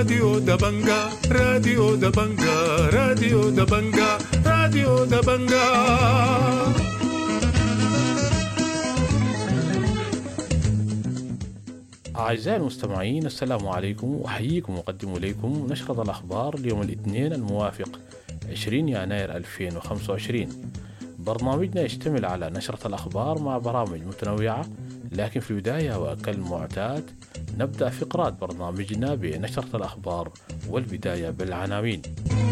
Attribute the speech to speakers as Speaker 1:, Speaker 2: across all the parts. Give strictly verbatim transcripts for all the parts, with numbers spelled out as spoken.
Speaker 1: راديو دبنجا راديو دبنجا راديو دبنجا راديو دبنجا.
Speaker 2: أعزائي المستمعين، السلام عليكم، وأحييكم وأقدم إليكم نشرة الأخبار اليوم الاثنين الموافق عشرين يناير ألفين وخمسة وعشرين. برنامجنا يشتمل على نشرة الأخبار مع برامج متنوعة، لكن في البداية وكالمعتاد نبدأ فقرات برنامجنا بنشرة الأخبار والبداية بالعناوين.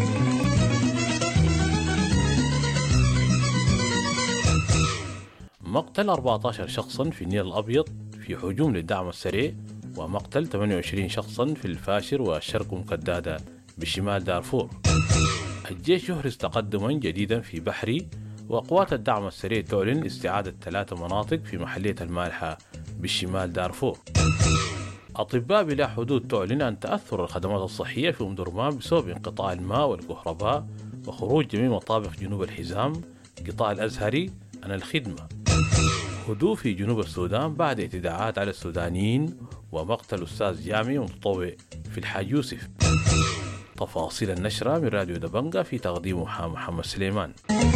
Speaker 2: مقتل أربعة عشر شخصا في النيل الأبيض في هجوم للدعم السريع، ومقتل ثمانية وعشرين شخصا في الفاشر والشرق مكدادة بشمال دارفور. الجيش يحرز تقدما جديدا في بحري، وقوات الدعم السريع تعلن استعادة ثلاث مناطق في محلية المالحة بشمال دارفور. أطباء بلا حدود تعلن عن تأثر الخدمات الصحية في أم درمان بسبب انقطاع الماء والكهرباء وخروج جميع مطابق جنوب الحزام قطاع الأزهري عن الخدمة. هدوء في جنوب السودان بعد اعتداءات على السودانيين ومقتل أستاذ جامعي متطوع في الحاج يوسف. تفاصيل النشرة من راديو دبنجا في تقديم محمد سليمان.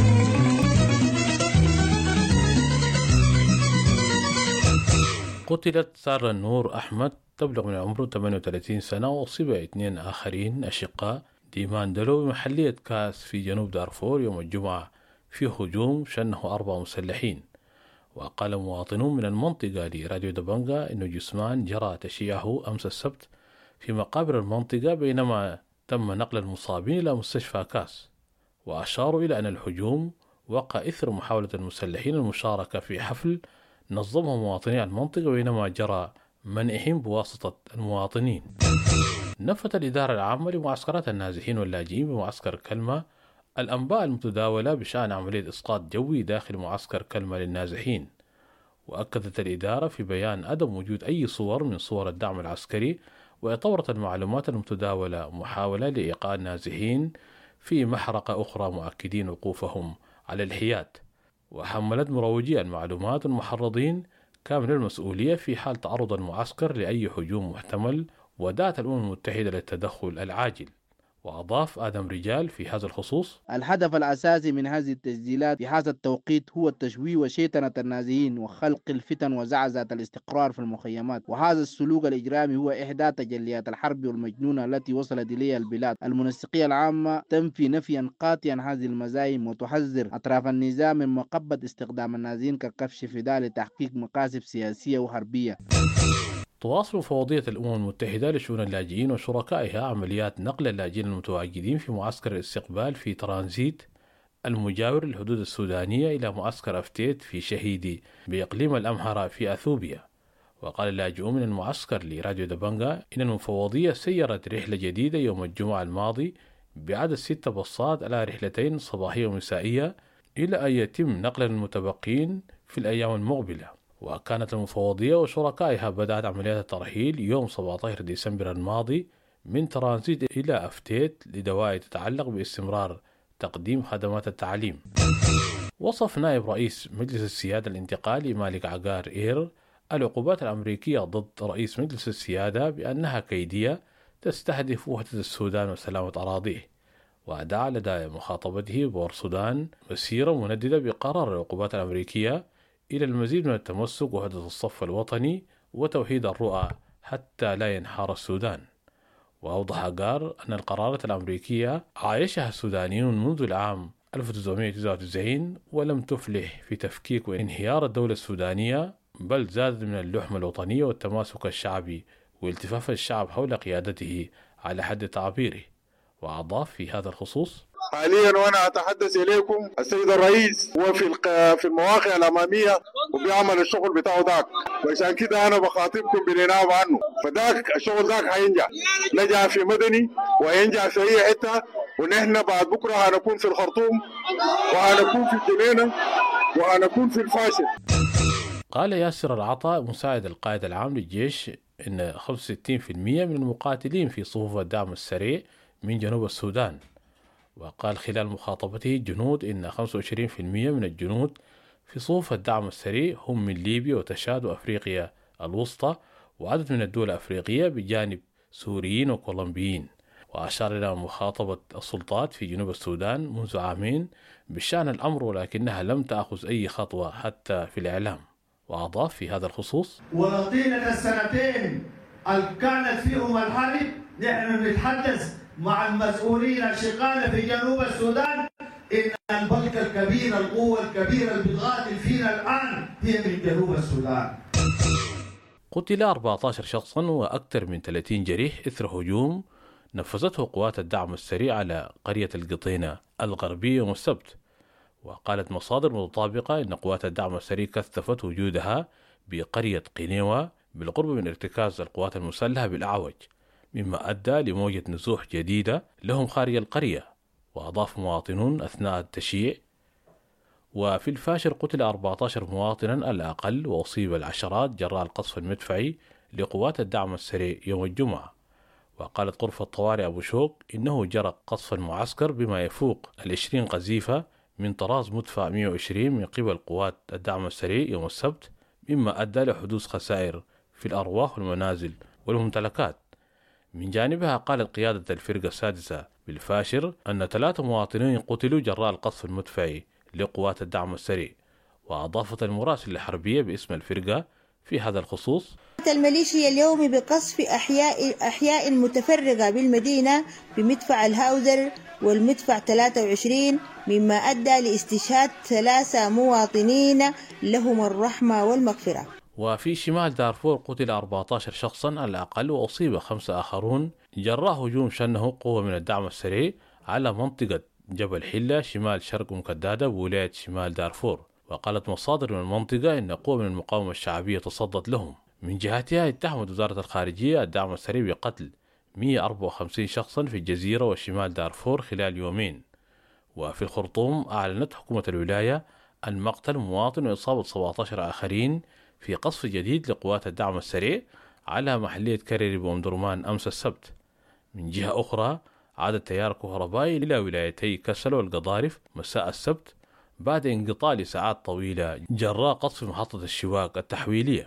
Speaker 2: قتلت سارة النور أحمد تبلغ من عمره ثمانية وثلاثين سنة، وأصيب اثنين آخرين أشقاء ديمان دلو بمحلية كاس في جنوب دارفور يوم الجمعة في هجوم شنه أربع مسلحين. وقال مواطنون من المنطقة لراديو دبنجا إنه جثمان جرى تشييعه أمس السبت في مقابر المنطقة بينما تم نقل المصابين إلى مستشفى كاس. وأشاروا إلى أن الهجوم وقع إثر محاولة المسلحين المشاركة في حفل نظمه مواطني المنطقة بينما جرى منعهم بواسطة المواطنين. نفت الإدارة العامة لمعسكرات النازحين واللاجئين بمعسكر كلمة الأنباء المتداولة بشأن عملية إسقاط جوي داخل معسكر كلمة للنازحين. وأكدت الإدارة في بيان عدم وجود أي صور من صور الدعم العسكري، واعتبرت المعلومات المتداولة محاولة لإيقاع النازحين في محرقة أخرى، مؤكدين وقوفهم على الحياد. وحملت مروجي المعلومات المحرضين كامل المسؤولية في حال تعرض المعسكر لأي هجوم محتمل، ودعت الأمم المتحدة للتدخل العاجل. وأضاف آدم رجال في هذا الخصوص:
Speaker 3: الهدف الأساسي من هذه التسجيلات في هذا التوقيت هو التشويه وشيطنة النازحين وخلق الفتن وزعزعة الاستقرار في المخيمات، وهذا السلوك الإجرامي هو إحدى تجليات الحرب والمجنونة التي وصلت إليها البلاد. المنسقية العامة تنفي نفيا قاطعا هذه المزايم وتحذر أطراف النظام من مقبة استخدام النازحين ككبش فداء لتحقيق مقاصد سياسية وحربية.
Speaker 2: تواصل مفوضية الأمم المتحدة لشؤون اللاجئين وشركائها عمليات نقل اللاجئين المتواجدين في معسكر الاستقبال في ترانزيت المجاور للحدود السودانية إلى معسكر أفتيت في شهيدي بإقليم الأمهرة في أثوبيا. وقال اللاجئون من المعسكر لراديو دبنجا إن المفوضية سيرت رحلة جديدة يوم الجمعة الماضي بعدد ست باصات على رحلتين صباحية ومسائية إلى أن يتم نقل المتبقين في الأيام المقبلة. وكانت المفوضية وشركائها بدأت عمليات الترحيل يوم سبعة عشر ديسمبر الماضي من ترانزيت إلى أفتيت لدوائر تتعلق باستمرار تقديم خدمات التعليم. وصف نائب رئيس مجلس السيادة الانتقالي مالك عقار إير العقوبات الأمريكية ضد رئيس مجلس السيادة بأنها كيدية تستهدف وحدة السودان وسلامة أراضيه. ودعا لدى مخاطبته بور السودان مسيرة منددة بقرار العقوبات الأمريكية إلى المزيد من التمسك وحدة الصف الوطني وتوحيد الرؤى حتى لا ينحار السودان. وأوضح عقار أن القرارات الأمريكية عايشها السودانيون منذ العام ألف وتسعمائة وتسعة وتسعين ولم تفلح في تفكيك وانهيار الدولة السودانية، بل زادت من اللحمة الوطنية والتماسك الشعبي والتفاف الشعب حول قيادته على حد تعبيره. وأضاف في هذا الخصوص:
Speaker 4: حاليا وانا اتحدث اليكم السيد الرئيس هو في في المواقع الاماميه وبيعمل الشغل بتاعه ذاك، وعشان كده انا بخاطبكم بالنيابه عنه. فذاك الشغل ذاك هينجح، نجح في مدني وينجح في اي حته، ونحن بعد بكره هنكون في الخرطوم وهنكون في الجنينه وهنكون في الفاشل.
Speaker 2: قال ياسر العطا مساعد القائد العام للجيش إن خمسة وستين بالمئة من المقاتلين في صفوف الدعم السريع من جنوب السودان. وقال خلال مخاطبته الجنود إن خمسة وعشرين بالمئة من الجنود في صفوف الدعم السريع هم من ليبيا وتشاد وأفريقيا الوسطى وعدد من الدول الأفريقية بجانب سوريين وكولومبيين. وأشار إلى مخاطبة السلطات في جنوب السودان منذ عامين بشأن الأمر، ولكنها لم تأخذ أي خطوة حتى في الإعلام. وأضاف في هذا الخصوص:
Speaker 5: وطيلة السنتين اللي كانت فيهم الحرب نحن نتحدث مع المسؤولين الشقالة في جنوب السودان إن البلقة الكبيرة القوة الكبيرة اللي بتقاتل فينا الآن هي من جنوب السودان.
Speaker 2: قتل أربعة عشر شخصا وأكثر من ثلاثين جريح إثر هجوم نفذته قوات الدعم السريع على قرية القطينة الغربية يوم السبت. وقالت مصادر متطابقة إن قوات الدعم السريع كثفت وجودها بقرية قنيوة بالقرب من ارتكاز القوات المسلحة بالأعوج، مما أدى لموجة نزوح جديدة لهم خارج القرية. وأضاف مواطنون أثناء التشييع. وفي الفاشر قتل أربعة عشر مواطنا على الأقل، وأصيب العشرات جراء القصف المدفعي لقوات الدعم السريع يوم الجمعة. وقالت غرفة طوارئ أبو شوق إنه جرى قصف المعسكر بما يفوق العشرين قذيفة من طراز مدفع مئة وعشرين من قبل قوات الدعم السريع يوم السبت، مما أدى لحدوث خسائر في الأرواح والمنازل والممتلكات. من جانبها قالت قيادة الفرقة السادسة بالفاشر أن ثلاثة مواطنين قتلوا جراء القصف المدفعي لقوات الدعم السريع. وأضافت المراسلة الحربية باسم الفرقة في هذا الخصوص:
Speaker 6: الميليشيا اليوم بقصف أحياء أحياء متفرقة بالمدينة بمدفع الهاوزر والمدفع ثلاثة وعشرين، مما أدى لاستشهاد ثلاثة مواطنين لهم الرحمة والمغفرة.
Speaker 2: وفي شمال دارفور قتل أربعة عشر شخصا على الأقل، وأصيب خمسة آخرون جراء هجوم شنه قوة من الدعم السريع على منطقة جبل حلة شمال شرق مكدادة بولاية شمال دارفور. وقالت مصادر من المنطقة إن قوة من المقاومة الشعبية تصدت لهم. من جهتها اتهمت وزارة الخارجية الدعم السريع بقتل مئة وأربعة وخمسين شخصا في الجزيرة وشمال دارفور خلال يومين. وفي الخرطوم أعلنت حكومة الولاية عن مقتل مواطن وإصابة سبعة عشر آخرين في قصف جديد لقوات الدعم السريع على محلية كريري بأم درمان أمس السبت. من جهة أخرى عاد التيار الكهربائي إلى ولايتي كسل والقضارف مساء السبت بعد انقطاع لساعات طويلة جراء قصف محطة الشواك التحويلية.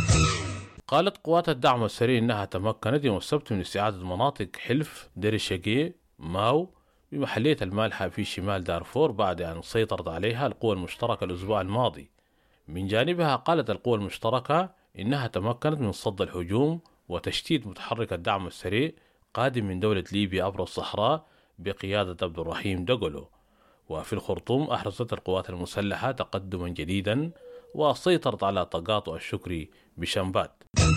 Speaker 2: قالت قوات الدعم السريع إنها تمكنت يوم السبت من استعادة مناطق حلف دير الشقي ماو بمحلية المالحة في شمال دارفور بعد أن سيطرت عليها القوى المشتركة الأسبوع الماضي. من جانبها قالت القوى المشتركة إنها تمكنت من صد الهجوم وتشتيت متحرك الدعم السريع قادم من دولة ليبيا عبر الصحراء بقيادة عبد الرحيم دقلو. وفي الخرطوم أحرزت القوات المسلحة تقدما جديدا وسيطرت على تقاطع الشكري بشنبات.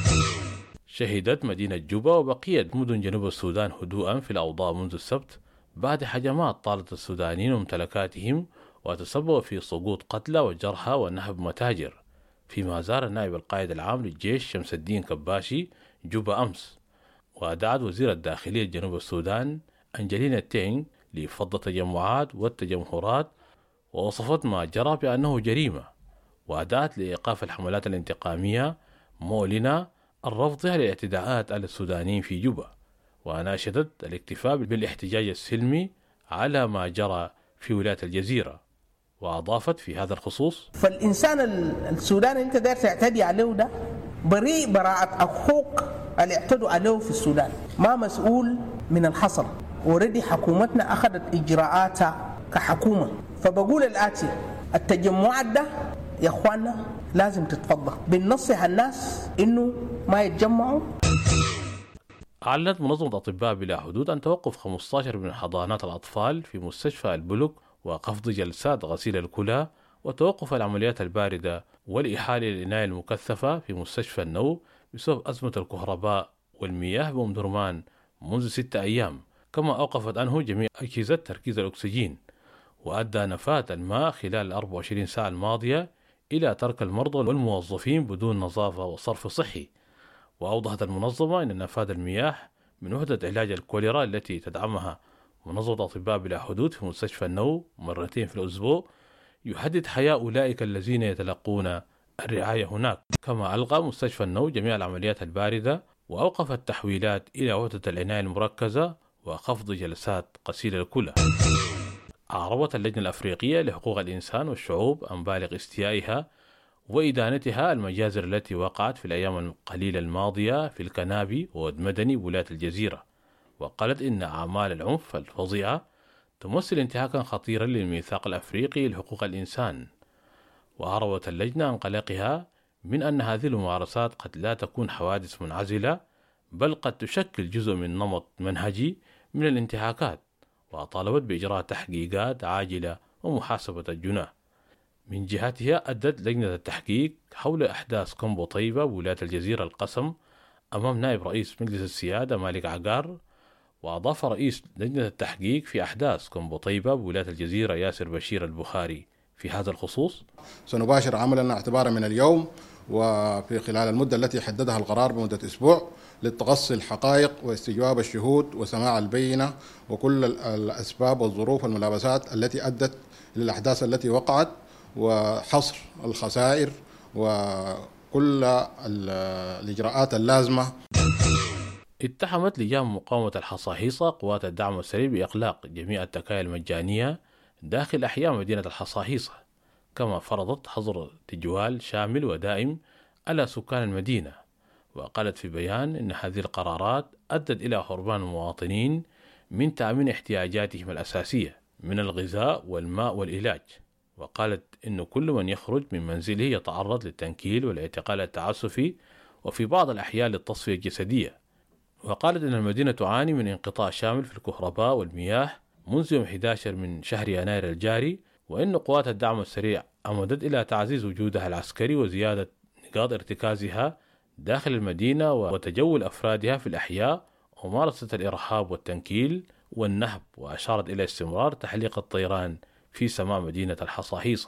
Speaker 2: شهدت مدينة جوبا وبقية مدن جنوب السودان هدوءا في الأوضاع منذ السبت بعد هجمات طالت السودانيين وممتلكاتهم وتسبب في سقوط قتلى وجرحى ونهب متاجر، فيما زار النائب القائد العام للجيش شمس الدين كباشي جوبا أمس. ودعت وزير الداخلية جنوب السودان أنجلينا تينغ لفض التجمعات والتجمهرات، ووصفت ما جرى بأنه جريمة، وأدعت لإيقاف الحملات الانتقامية مولنا الرفض للاعتداءات على السودانيين في جوبا، وناشدت الاكتفاء بالاحتجاج السلمي على ما جرى في ولاية الجزيرة. وأضافت في هذا الخصوص:
Speaker 7: فالإنسان السوداني أنت داير تعتدي عليه ده بريء براءة أخوك اللي اعتدوا عليه في السودان، ما مسؤول من الحصل. وريدي حكومتنا أخذت إجراءاتها كحكومة. فبقول الآتي: التجمعات ده يا أخوانا لازم تتفضل، بننصح الناس إنه ما يتجمعوا.
Speaker 2: أعلنت منظمة أطباء بلا حدود أن توقف خمسة عشر من حضانات الأطفال في مستشفى البلوك وخفض جلسات غسيل الكلى وتوقف العمليات الباردة والإحالة للعناية المكثفة في مستشفى النو بسبب أزمة الكهرباء والمياه بأم درمان منذ ستة أيام، كما أوقفت عنه جميع أجهزة تركيز الأكسجين. وأدى نفاذ الماء خلال الأربع وعشرين ساعة الماضية إلى ترك المرضى والموظفين بدون نظافة وصرف صحي. وأوضحت المنظمة أن نفاذ المياه من وحدة علاج الكوليرا التي تدعمها منظمة أطباء بلا حدود في مستشفى النو مرتين في الأسبوع يحدد حياة أولئك الذين يتلقون الرعاية هناك. كما ألغى مستشفى النو جميع العمليات الباردة وأوقف التحويلات إلى وحدة العناية المركزة وخفض جلسات غسيل الكلى. أعربت اللجنة الأفريقية لحقوق الإنسان والشعوب عن بالغ استيائها وإدانتها المجازر التي وقعت في الأيام القليلة الماضية في الكنابي وود مدني بولاية الجزيرة، وقالت إن أعمال العنف الفظيعة تمثل انتهاكا خطيرا للميثاق الأفريقي لحقوق الإنسان. وعربت اللجنة عن قلقها من أن هذه الممارسات قد لا تكون حوادث منعزلة، بل قد تشكل جزء من نمط منهجي من الانتهاكات، وطالبت بإجراء تحقيقات عاجلة ومحاسبة الجناه. من جهتها أدت لجنة التحقيق حول أحداث كومبو طيبة بولاية الجزيرة القسم أمام نائب رئيس مجلس السيادة مالك عقار. وأضاف رئيس لجنة التحقيق في أحداث كومبو طيبة بولاية الجزيرة ياسر بشير البخاري في هذا الخصوص:
Speaker 8: سنباشر عملنا اعتبارا من اليوم وفي خلال المدة التي حددها القرار بمدة أسبوع لتقصي الحقائق واستجواب الشهود وسماع البينة وكل الأسباب والظروف والملابسات التي أدت للأحداث التي وقعت، وحصر الخسائر وكل الإجراءات اللازمة.
Speaker 2: اتهمت لجان مقاومة الحصاحيصة قوات الدعم السريع بإغلاق جميع التكايا المجانية داخل أحياء مدينة الحصاحيصة، كما فرضت حظر تجوال شامل ودائم على سكان المدينة. وقالت في بيان إن هذه القرارات أدت إلى حرمان المواطنين من تأمين احتياجاتهم الأساسية من الغذاء والماء والعلاج. وقالت إن كل من يخرج من منزله يتعرض للتنكيل والاعتقال التعسفي وفي بعض الأحيان للتصفية الجسدية. وقالت إن المدينة تعاني من انقطاع شامل في الكهرباء والمياه منذ يوم أحد عشر من شهر يناير الجاري، وإن قوات الدعم السريع أمدت إلى تعزيز وجودها العسكري وزيادة نقاط ارتكازها داخل المدينة وتجول أفرادها في الأحياء وممارسة الإرهاب والتنكيل والنهب. وأشارت إلى استمرار تحليق الطيران في سماء مدينة الحصاحيصة.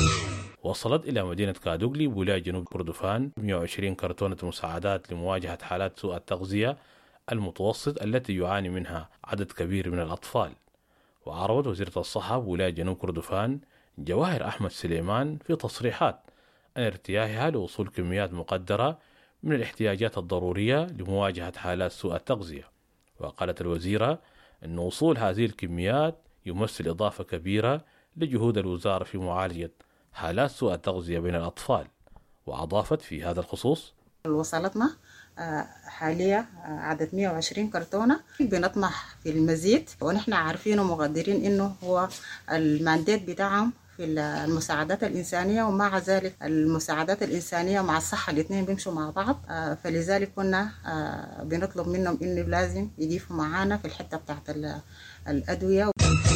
Speaker 2: وصلت إلى مدينة كادوغلي ولاية جنوب كردفان مئة وعشرين كرتونة مساعدات لمواجهة حالات سوء التغذية المتوسط التي يعاني منها عدد كبير من الأطفال. وعرضت وزيرة الصحة ولاية جنوب كردفان جواهر أحمد سليمان في تصريحات عن ارتياحها لوصول كميات مقدرة من الاحتياجات الضرورية لمواجهة حالات سوء التغذية. وقالت الوزيرة أن وصول هذه الكميات يمثل إضافة كبيرة لجهود الوزارة في معالجة حالات سوء التغذية بين الأطفال. وأضافت في هذا الخصوص:
Speaker 9: وصلتنا حاليا عدد مئة وعشرين كرتونة، بنطمح في المزيد، ونحن عارفين ومقدرين إنه هو المانديت بتاعهم في المساعدات الإنسانية، ومع ذلك المساعدات الإنسانية مع الصحة الاثنين بيمشوا مع بعض. فلذلك كنا بنطلب منهم إنه لازم يضيفوا معانا في الحتة بتاعت الأدوية.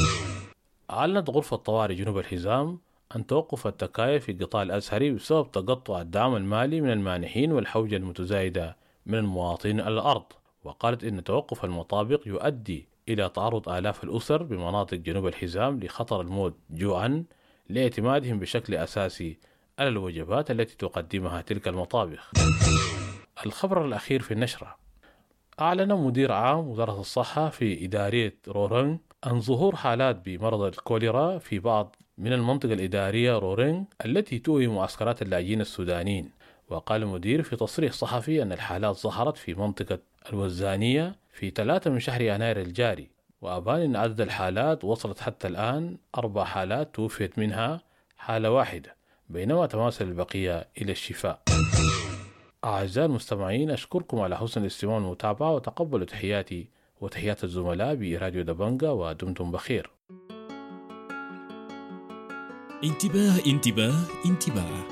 Speaker 2: أعلنت غرفة طوارئ جنوب الحزام أن توقف التكايا في قطاع الأزهري بسبب تقطع الدعم المالي من المانحين والحوجة المتزايدة من المواطنين على الأرض. وقالت إن توقف المطابق يؤدي إلى تعرض آلاف الأسر بمناطق جنوب الحزام لخطر الموت جوعا لاعتمادهم بشكل أساسي على الوجبات التي تقدمها تلك المطابخ. الخبر الأخير في النشرة: أعلن مدير عام وزارة الصحة في إدارية رورنج عن ظهور حالات بمرض الكوليرا في بعض من المنطقة الإدارية رورنج التي تؤوي معسكرات اللاجئين السودانيين. وقال المدير في تصريح صحفي أن الحالات ظهرت في منطقة الوزانية في ثلاثة من شهر يناير الجاري، وأبان أن عدد الحالات وصلت حتى الآن أربع حالات توفيت منها حالة واحدة، بينما تماثل البقية إلى الشفاء. أعزائي المستمعين، أشكركم على حسن الاستماع والمتابعة، وتقبلوا تحياتي وتحيات الزملاء براديو دبنجا، ودمتم بخير.
Speaker 10: انتباه انتباه انتباه.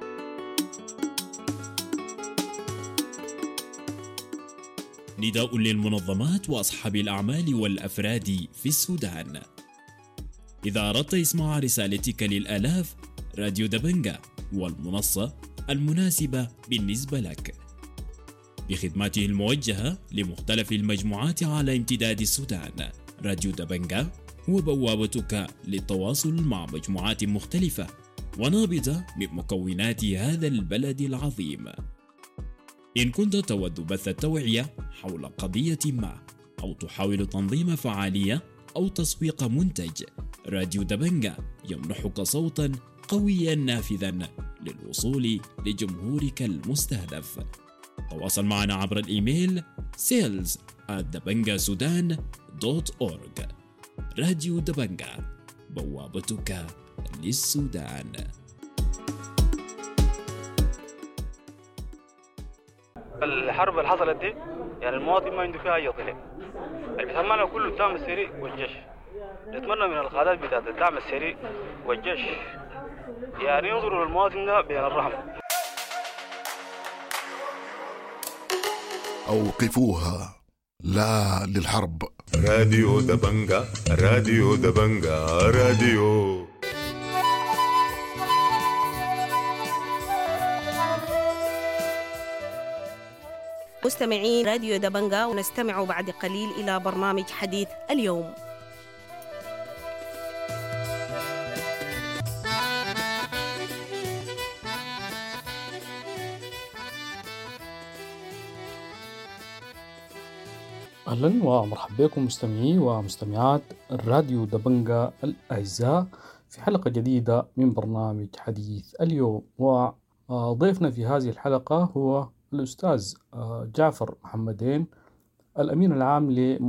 Speaker 10: نداء للمنظمات وأصحاب الأعمال والأفراد في السودان: إذا أردت إسماع رسالتك للآلاف، راديو دبنجا والمنصة المناسبة بالنسبة لك، بخدماته الموجهة لمختلف المجموعات على امتداد السودان. راديو دبنجا هو بوابتك للتواصل مع مجموعات مختلفة ونابضة من مكونات هذا البلد العظيم. إن كنت تود بث التوعية حول قضية ما، أو تحاول تنظيم فعالية أو تسويق منتج، راديو دبنجا يمنحك صوتا قويا نافذا للوصول لجمهورك المستهدف. تواصل معنا عبر الإيميل sales at dabangasudan دوت أورج. راديو دبنجا، بوابتك للسودان.
Speaker 11: الحرب اللي حصلت دي يعني المواطن ما عنده فيها أي طلع، اللي بيتحملها كله الدعم السريع والجيش. نتمنى من القادات بتاعت الدعم السريع والجيش يعني ينظروا للمواطن ده بين الرحمة.
Speaker 12: أوقفوها، لا للحرب.
Speaker 1: راديو دبنجا راديو دبنجا راديو.
Speaker 13: مستمعين راديو دبنجا، ونستمع بعد قليل إلى برنامج حديث اليوم.
Speaker 14: أهلا ومرحبا بكم مستمعي ومستمعات الراديو دبنجا الأعزاء في حلقة جديدة من برنامج حديث اليوم. وضيفنا في هذه الحلقة هو الأستاذ جعفر محمدين، الأمين العام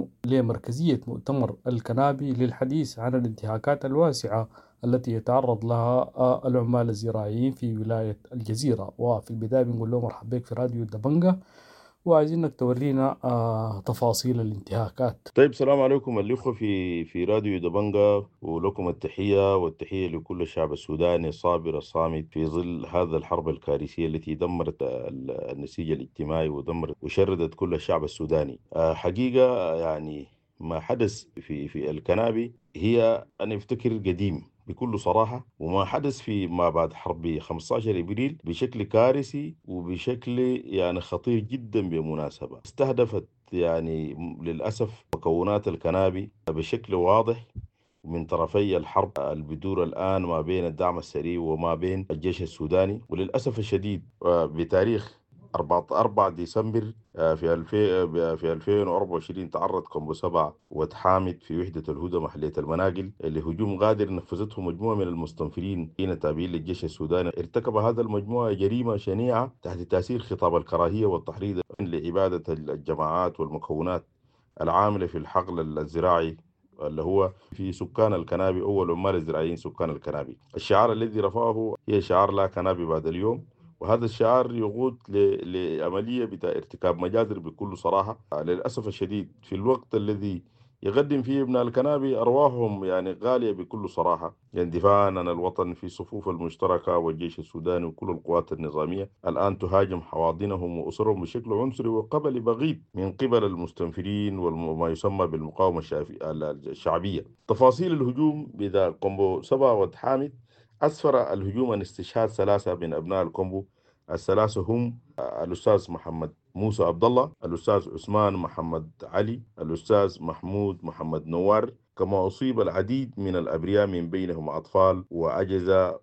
Speaker 14: لمركزية مؤتمر الكنابي للحديث عن الانتهاكات الواسعة التي يتعرض لها العمال الزراعيين في ولاية الجزيرة. وفي البداية بنقول له مرحبا بك في راديو دبنجا، وعايزينك تورينا آه تفاصيل الانتهاكات.
Speaker 15: طيب، السلام عليكم الأخوة في في راديو دبنجا، ولكم التحية والتحية لكل الشعب السوداني الصابر الصامت في ظل هذا الحرب الكارثية التي دمرت النسيج الاجتماعي ودمرت وشردت كل الشعب السوداني. آه حقيقة يعني ما حدث في في الكنابي هي أن يفتكر قديم بكل صراحة، وما حدث في ما بعد حرب خمسة عشر إبريل بشكل كارثي وبشكل يعني خطير جدا. بمناسبة استهدفت يعني للأسف مكونات الكنابي بشكل واضح من طرفي الحرب البدور الآن ما بين الدعم السريع وما بين الجيش السوداني. وللأسف الشديد بتاريخ أربعة ديسمبر في في ألفين وأربعة وعشرين تعرض كومبو سبعة وتحامد في وحدة الهدى محلية المناقل لهجوم غادر نفذته مجموعة من المستنفرين حين تابعين للجيش السوداني. ارتكب هذا المجموعة جريمة شنيعة تحت تأثير خطاب الكراهية والتحريض لإبادة الجماعات والمكونات العاملة في الحقل الزراعي اللي هو في سكان الكنابي أو العمال الزراعيين سكان الكنابي. الشعار الذي رفعه هي شعار لا كنابي بعد اليوم، وهذا الشعار يقود لعملية بتاع ارتكاب مجازر بكل صراحة. للأسف الشديد في الوقت الذي يقدم فيه ابن الكنابي أرواحهم يعني غالية بكل صراحة، يعني دفاعا عن الوطن في صفوف المشتركة والجيش السوداني وكل القوات النظامية الآن تهاجم حواضنهم وأسرهم بشكل عنصري وقبل بغيض من قبل المستنفرين وما يسمى بالمقاومة الشعبية. تفاصيل الهجوم بدا كومبو سبعة وتحامد أسفر الهجوم عن استشهاد ثلاثة من أبناء الكومبو. الثلاثة هم الأستاذ محمد موسى عبد الله، الأستاذ عثمان محمد علي، الأستاذ محمود محمد نوار. كما أصيب العديد من الأبرياء من بينهم أطفال وأجهزة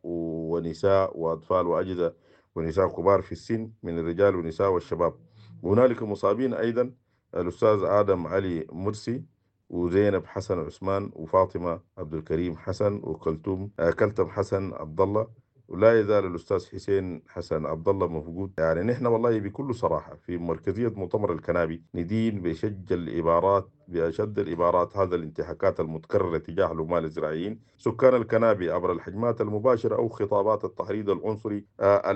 Speaker 15: ونساء وأطفال وأجهزة ونساء كبار في السن من الرجال والنساء والشباب. وهنالك مصابين أيضا الأستاذ آدم علي مرسي وزينب حسن عثمان وفاطمة عبد الكريم حسن وكلثوم كلثم حسن عبد الله، ولا يزال الأستاذ حسين حسن عبد الله مفقود. يعني نحن والله بكل صراحة في مركزية مؤتمر الكنابي ندين بشج العبارات بأشد العبارات هذا الانتهاكات المتكررة تجاه العمال الزراعيين سكان الكنابي عبر الحجمات المباشرة أو خطابات التحريض العنصري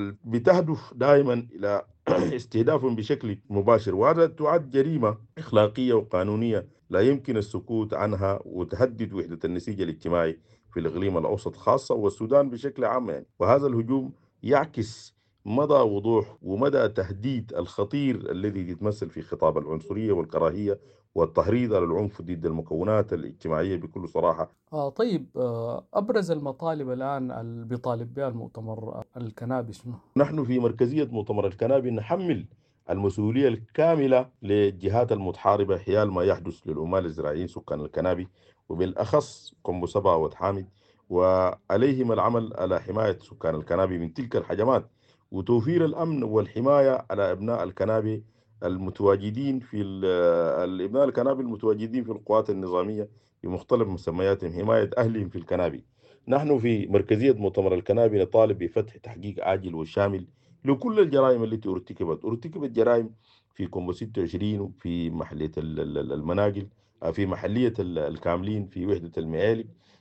Speaker 15: بتهدف دائما إلى استهدافهم بشكل مباشر، وهذا تعد جريمة أخلاقية وقانونية لا يمكن السكوت عنها وتهدد وحدة النسيج الاجتماعي في الإقليم الأوسط خاصة والسودان بشكل عام يعني. وهذا الهجوم يعكس مدى وضوح ومدى تهديد الخطير الذي يتمثل في خطاب العنصرية والكراهية والتحريض على العنف ضد المكونات الاجتماعية بكل صراحة.
Speaker 14: آه طيب، آه أبرز المطالب الآن اللي بيطالب بها المؤتمر الكنابي شنو؟
Speaker 15: نحن في مركزية مؤتمر الكنابي نحمل المسؤولية الكاملة للجهات المتحاربة حيال ما يحدث للعمال الزراعيين سكان الكنابي وبالأخص كومبو سبعة وتحامد، وعليهم العمل على حماية سكان الكنابي من تلك الهجمات وتوفير الأمن والحماية على أبناء الكنابي المتواجدين في الابناء الكنابي المتواجدين في القوات النظامية بمختلف مسمياتهم حماية أهلهم في الكنابي. نحن في مركزية مؤتمر الكنابي نطالب بفتح تحقيق عاجل وشامل لكل الجرائم التي ارتكبت ارتكبت جرائم في كومبو ستة وعشرين وفي محلية المناقل، في محلية الكاملين في وحدة المعالي،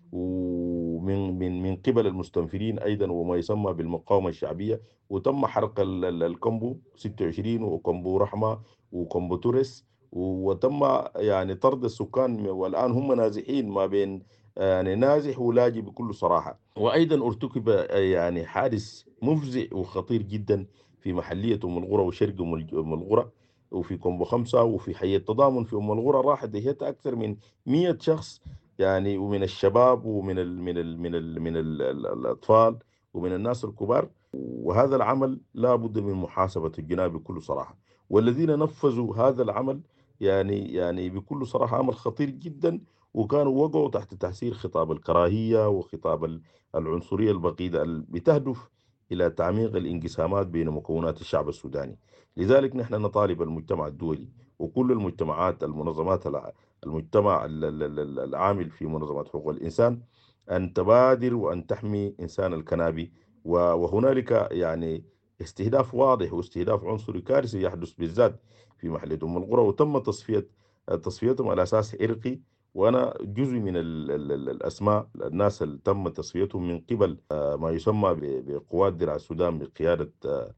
Speaker 15: ومن من من قبل المستنفرين أيضا وما يسمى بالمقاومة الشعبية، وتم حرق الكombo ستة وعشرين وكombo رحمة وكombo توريس، وتم يعني طرد السكان، والآن هم نازحين ما بين يعني نازح ولاجئ بكل صراحة. وأيضا ارتكب يعني حادث مفزع وخطير جدا في محلية أم الغرة وشرق أم الغرة وفي كombo خمسة وفي حي التضامن في أم الغرة، راحت دهيت أكثر من مئة شخص يعني، ومن الشباب ومن ال من ال من ال من ال الأطفال ومن الناس الكبار. وهذا العمل لا بد من محاسبة الجناة بكل صراحة، والذين نفذوا هذا العمل يعني يعني بكل صراحة عمل خطير جدا، وكانوا وقعوا تحت تأثير خطاب الكراهية وخطاب العنصرية البغيضة بتهدف إلى تعميق الانقسامات بين مكونات الشعب السوداني. لذلك نحن نطالب المجتمع الدولي وكل المجتمعات المنظمات المجتمع العامل في منظمات حقوق الإنسان أن تبادر وأن تحمي إنسان الكنابي. وهنالك يعني استهداف واضح واستهداف عنصري كارثي يحدث بالذات في محلية أم الغرة، وتم تصفية تصفيتهم على أساس عرقي. وأنا جزء من ال ال ال الأسماء الناس اللي تم تصفيتهم من قبل ما يسمى بقوات درع السودان بقيادة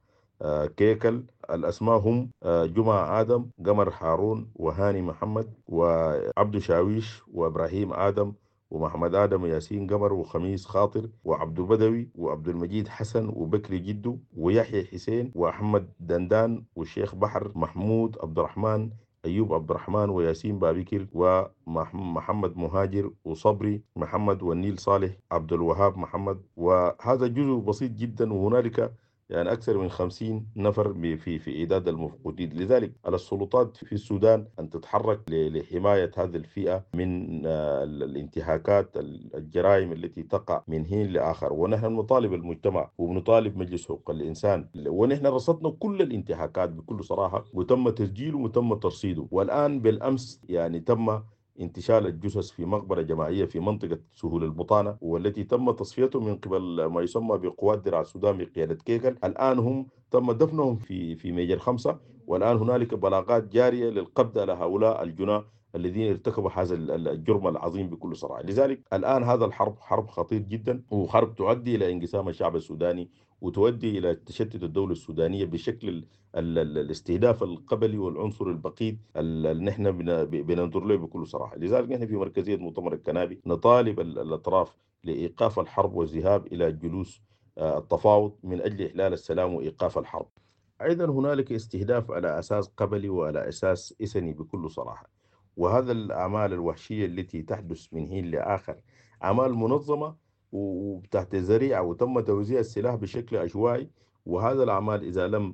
Speaker 15: كيكل. الأسماء هم جمعة آدم، قمر هارون، وهاني محمد، وعبد شاويش، وإبراهيم آدم، ومحمد آدم، وياسين قمر، وخميس خاطر، وعبد بدوي، وعبد المجيد حسن، وبكري جدو، ويحيى حسين، وأحمد دندان، والشيخ بحر محمود عبد الرحمن، أيوب عبد الرحمن، وياسين بابكر، ومحمد مهاجر، وصبري محمد، والنيل صالح، عبد الوهاب محمد. وهذا جزء بسيط جدا، وهنالك يعني أكثر من خمسين نفر في في إعداد المفقودين. لذلك على السلطات في السودان أن تتحرك لحماية هذه الفئة من الانتهاكات الجرائم التي تقع من حين لآخر. ونحن نطالب المجتمع ونطالب مجلس حقوق الإنسان، ونحن رصدنا كل الانتهاكات بكل صراحة، وتم تسجيله وتم ترصيده. والآن بالأمس يعني تم انتشال الجثث في مقبرة جماعية في منطقة سهول البطانة، والتي تم تصفيتهم من قبل ما يسمى بقوات درع السودان بقيادة كيكل. الآن هم تم دفنهم في في ميجر خمسة، والآن هنالك بلاغات جارية للقبض على هؤلاء الجناة الذين ارتكبوا هذا الجرم العظيم بكل صراحة. لذلك الآن هذا الحرب حرب خطير جدا، وحرب تؤدي إلى انقسام الشعب السوداني، وتؤدي إلى تشتت الدولة السودانية بشكل الاستهداف القبلي والعنصر البقيد اللي نحن بننظر له بكل صراحة. لذلك نحن في مركزية مؤتمر الكنابي نطالب الأطراف لإيقاف الحرب والذهاب إلى جلوس التفاوض من أجل إحلال السلام وإيقاف الحرب. أيضا هنالك استهداف على أساس قبلي وعلى أساس إثني بكل صراحة، وهذا الأعمال الوحشية التي تحدث من حين لآخر أعمال منظمة وتحت ذريعة، وتم توزيع السلاح بشكل عشوائي. وهذا الأعمال إذا لم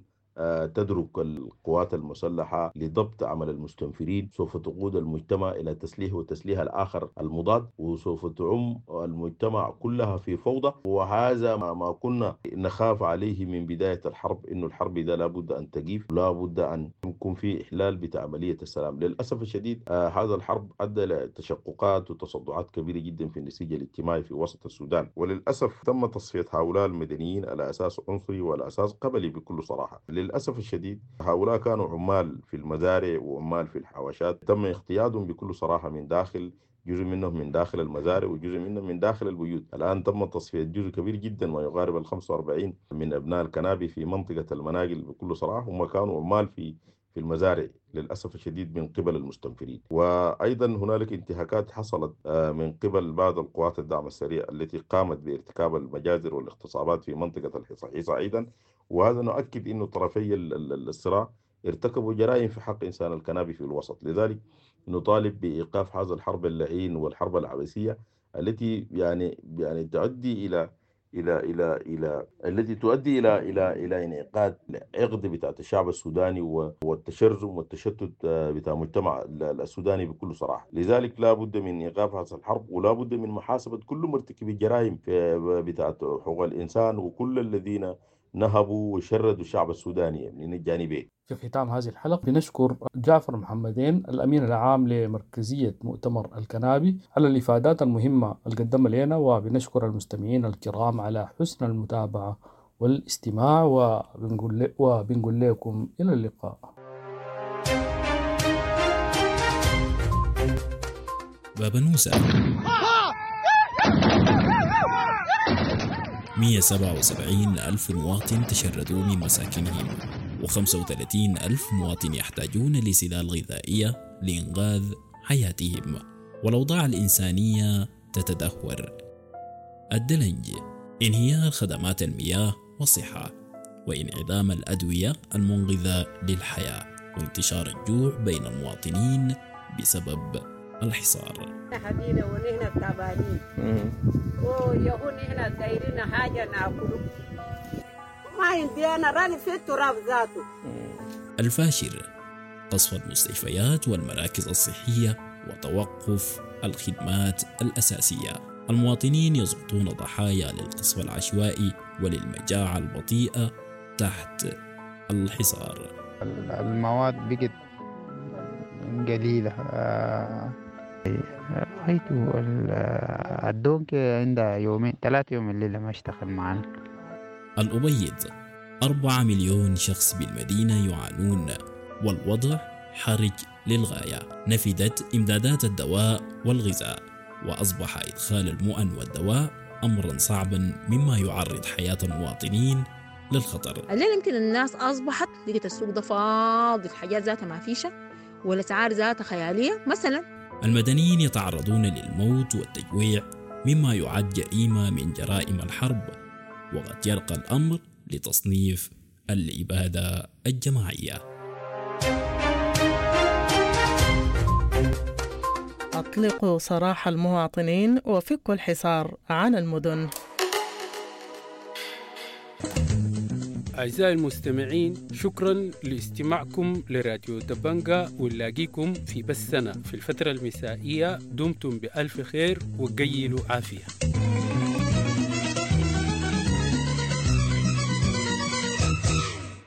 Speaker 15: تدرك القوات المسلحة لضبط عمل المستنفرين سوف تقود المجتمع إلى تسليح وتسليح الآخر المضاد، وسوف تعم المجتمع كلها في فوضى. وهذا ما كنا نخاف عليه من بداية الحرب، إنه الحرب إذا لابد أن تجيف، لابد أن يكون في إحلال بتعملية السلام. للأسف الشديد آه هذا الحرب أدى إلى تشققات وتصدعات كبيرة جدا في النسيج الاجتماعي في وسط السودان، وللأسف تم تصفية هؤلاء المدنيين على أساس عنصري وعلى أساس قبلي بكل صراحة. للأسف الشديد هؤلاء كانوا عمال في المزارع وعمال في الحواشات، تم اغتيالهم بكل صراحة من داخل، جزء منهم من داخل المزارع وجزء منهم من داخل البيوت. الآن تم تصفية جزء كبير جدا ما يقارب ال خمسة وأربعين من أبناء الكنابي في منطقة المناقل بكل صراحة، هم كانوا عمال في في المزارع للأسف الشديد من قبل المستنفرين. وأيضا هنالك انتهاكات حصلت من قبل بعض القوات الدعم السريع التي قامت بارتكاب المجازر والاغتصابات في منطقة الحصحيصة أيضا. وهذا نؤكد أن طرفي الصراع ارتكبوا جرائم في حق إنسان الكنابي في الوسط. لذلك نطالب بإيقاف هذا الحرب اللعين والحرب العبثية التي يعني يعني تؤدي إلى إلى إلى إلى التي تؤدي إلى إلى إلى انعقاد العقد بتاع الشعب السوداني والتشرذم والتشتت بتاع المجتمع السوداني بكل صراحة. لذلك لا بد من إيقاف هذا الحرب، ولا بد من محاسبة كل مرتكبي الجرائم بتاع حقوق الإنسان وكل الذين نهبوا وشردوا الشعب السوداني من الجانبين.
Speaker 14: في ختام هذه الحلقة بنشكر جعفر محمدين الأمين العام لمركزية مؤتمر الكنابي على الإفادات المهمة اللي قدمها لنا، وبنشكر المستمعين الكرام على حسن المتابعة والاستماع، وبنقول, وبنقول لكم إلى اللقاء.
Speaker 10: بابا نوسة مئة وسبعة وسبعين ألف مواطن تشردوا من مساكنهم، وخمسة وثلاثين ألف مواطن يحتاجون لسلال غذائية لإنقاذ حياتهم. والأوضاع الإنسانية تتدهور. الدلنج، انهيار خدمات المياه والصحة، وانعدام الأدوية المنقذة للحياة، وانتشار الجوع بين المواطنين بسبب الحصار.
Speaker 16: حدينا ونحن تعبانين ويهون نحن دايرين حاجة ناكله ما عندي أنا راني في التراب ذاته.
Speaker 10: الفاشر، قصف المستشفيات والمراكز الصحية وتوقف الخدمات الأساسية. المواطنين يسقطون ضحايا للقصف العشوائي وللمجاعة البطيئة تحت الحصار.
Speaker 17: المواد بقت قليلة. رأيته الدونك عندها يومين ثلاثة يوم الليلة ما اشتغل معنا.
Speaker 10: الأبيض، أربعة مليون شخص بالمدينة يعانون، والوضع حرج للغاية. نفدت إمدادات الدواء والغذاء، وأصبح إدخال المؤن والدواء أمرا صعبا مما يعرض حياة المواطنين للخطر.
Speaker 18: الليل يمكن الناس أصبحت لقيت السوق ده فاضي، الحاجات ذاتها ما فيشة والأسعار ذاتها خيالية. مثلا
Speaker 10: المدنيين يتعرضون للموت والتجويع مما يعد جريمة من جرائم الحرب، وقد يرقى الأمر لتصنيف الإبادة الجماعية.
Speaker 19: أطلقوا سراح المواطنين وفكوا الحصار عن المدن.
Speaker 20: أعزائي المستمعين، شكرا لاستماعكم لراديو دبنجا، ونلاقيكم في بثنا في الفترة المسائية. دمتم بألف خير وقيلوا عافية.